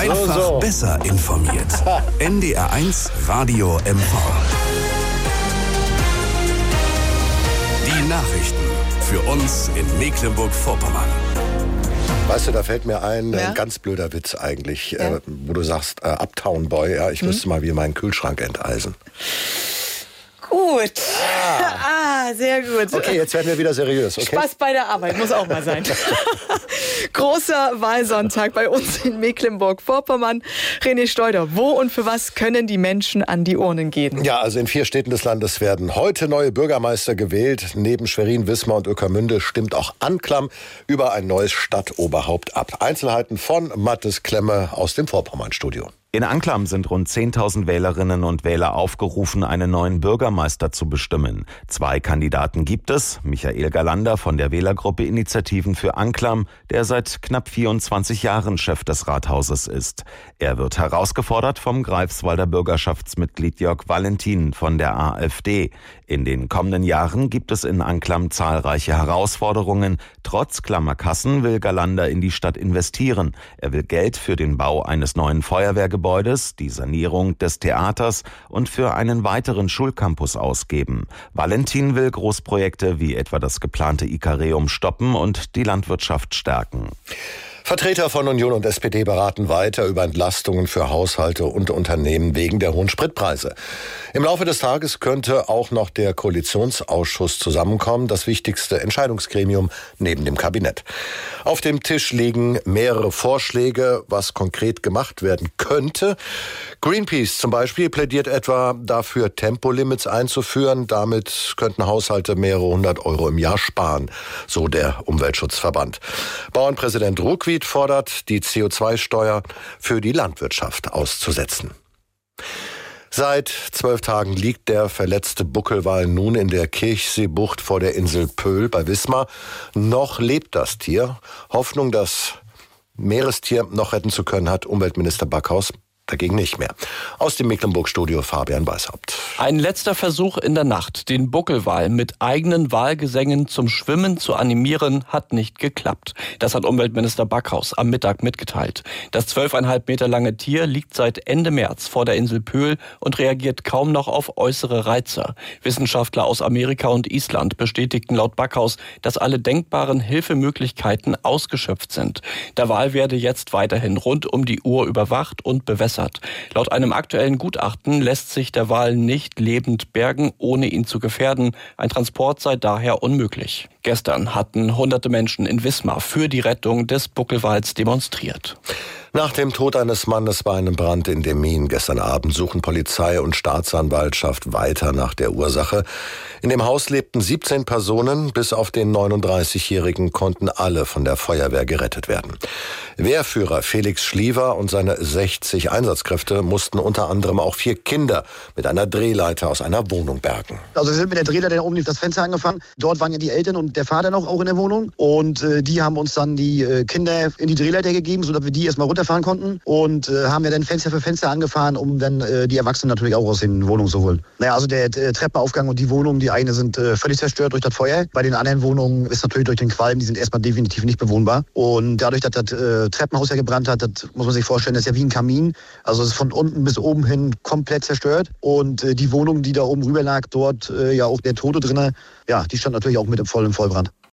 Einfach besser informiert. NDR1 Radio MV. Die Nachrichten für uns in Mecklenburg-Vorpommern. Weißt du, da fällt mir ein ganz blöder Witz eigentlich, wo du sagst, Uptown Boy, ich müsste mal wieder meinen Kühlschrank enteisen. Gut. Sehr gut. Okay, jetzt werden wir wieder seriös. Okay? Spaß bei der Arbeit, muss auch mal sein. Großer Wahlsonntag bei uns in Mecklenburg-Vorpommern. René Steuder, wo und für was können die Menschen an die Urnen gehen? Ja, also in 4 Städten des Landes werden heute neue Bürgermeister gewählt. Neben Schwerin, Wismar und Ueckermünde stimmt auch Anklam über ein neues Stadtoberhaupt ab. Einzelheiten von Mathis Klemme aus dem Vorpommern-Studio. In Anklam sind rund 10.000 Wählerinnen und Wähler aufgerufen, einen neuen Bürgermeister zu bestimmen. 2 Kandidaten gibt es. Michael Galander von der Wählergruppe Initiativen für Anklam, der seit knapp 24 Jahren Chef des Rathauses ist. Er wird herausgefordert vom Greifswalder Bürgerschaftsmitglied Jörg Valentin von der AfD. In den kommenden Jahren gibt es in Anklam zahlreiche Herausforderungen. Trotz klammer Kassen will Galander in die Stadt investieren. Er will Geld für den Bau eines neuen Feuerwehrgebäudes, die Sanierung des Theaters und für einen weiteren Schulcampus ausgeben. Valentin will Großprojekte wie etwa das geplante Ikareum stoppen und die Landwirtschaft stärken. Vertreter von Union und SPD beraten weiter über Entlastungen für Haushalte und Unternehmen wegen der hohen Spritpreise. Im Laufe des Tages könnte auch noch der Koalitionsausschuss zusammenkommen, das wichtigste Entscheidungsgremium neben dem Kabinett. Auf dem Tisch liegen mehrere Vorschläge, was konkret gemacht werden könnte. Greenpeace zum Beispiel plädiert etwa dafür, Tempolimits einzuführen. Damit könnten Haushalte mehrere 100 € im Jahr sparen, so der Umweltschutzverband. Bauernpräsident Ruckwied fordert, die CO2-Steuer für die Landwirtschaft auszusetzen. Seit 12 Tagen liegt der verletzte Buckelwal nun in der Kirchseebucht vor der Insel Pöhl bei Wismar. Noch lebt das Tier. Hoffnung, das Meerestier noch retten zu können, hat Umweltminister Backhaus dagegen nicht mehr. Aus dem Mecklenburg-Studio Fabian Weishaupt. Ein letzter Versuch in der Nacht, den Buckelwal mit eigenen Walgesängen zum Schwimmen zu animieren, hat nicht geklappt. Das hat Umweltminister Backhaus am Mittag mitgeteilt. Das 12,5 Meter lange Tier liegt seit Ende März vor der Insel Pöhl und reagiert kaum noch auf äußere Reize. Wissenschaftler aus Amerika und Island bestätigten laut Backhaus, dass alle denkbaren Hilfemöglichkeiten ausgeschöpft sind. Der Wal werde jetzt weiterhin rund um die Uhr überwacht und bewässert. Laut einem aktuellen Gutachten lässt sich der Wal nicht lebend bergen, ohne ihn zu gefährden. Ein Transport sei daher unmöglich. Gestern hatten hunderte Menschen in Wismar für die Rettung des Buckelwals demonstriert. Nach dem Tod eines Mannes bei einem Brand in Demmin gestern Abend suchen Polizei und Staatsanwaltschaft weiter nach der Ursache. In dem Haus lebten 17 Personen, bis auf den 39-Jährigen konnten alle von der Feuerwehr gerettet werden. Wehrführer Felix Schliever und seine 60 Einsatzkräfte mussten unter anderem auch 4 Kinder mit einer Drehleiter aus einer Wohnung bergen. Also wir sind mit der Drehleiter, der oben lief, das Fenster angefangen. Dort waren ja die Eltern und der Vater noch auch in der Wohnung. Und die haben uns dann die Kinder in die Drehleiter gegeben, sodass wir die erstmal runterfahren konnten. Und haben wir dann Fenster für Fenster angefahren, um dann die Erwachsenen natürlich auch aus den Wohnungen zu holen. Naja, also der Treppenaufgang und die Wohnungen, die eine sind völlig zerstört durch das Feuer. Bei den anderen Wohnungen ist natürlich durch den Qualm, die sind erstmal definitiv nicht bewohnbar. Und dadurch, dass das Treppenhaus ja gebrannt hat, das muss man sich vorstellen, das ist ja wie ein Kamin. Also es ist von unten bis oben hin komplett zerstört. Und die Wohnung, die da oben rüber lag, dort ja auch der Tote drinne, ja, die stand natürlich auch mit im vollen Vollbrand.